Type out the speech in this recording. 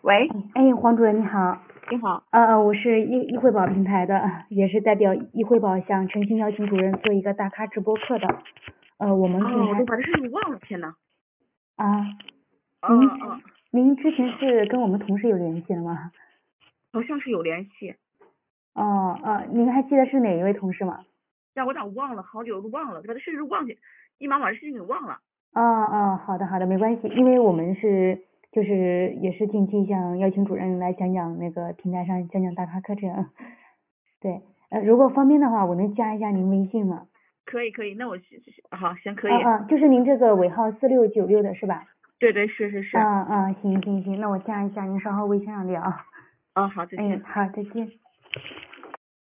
喂， 哎，黄主任你好。 你好。 我是易汇宝平台的，也是代表易汇宝想诚心邀请主任做一个大咖直播课的。我们平我台都把这事情忘了，天呐。 啊， 哦您哦， 您之前是跟我们同事有联系的吗？ 好像是有联系， 您还记得是哪一位同事吗？ 但我咋忘了，好久都忘了，把这事情忘记，一忙把这事情给忘了。 好的好的，没关系，因为我们就是也是近期想邀请主任来讲讲那个平台上讲讲大咖课程。对，如果方便的话，我能加一下您微信吗？ 可以可以，那我好行可以。 就是您这个尾号4696的是吧？ 对对是是是。 行行行，那我加一下，您稍后微信上聊。 好，再哎， 见。 好，再见。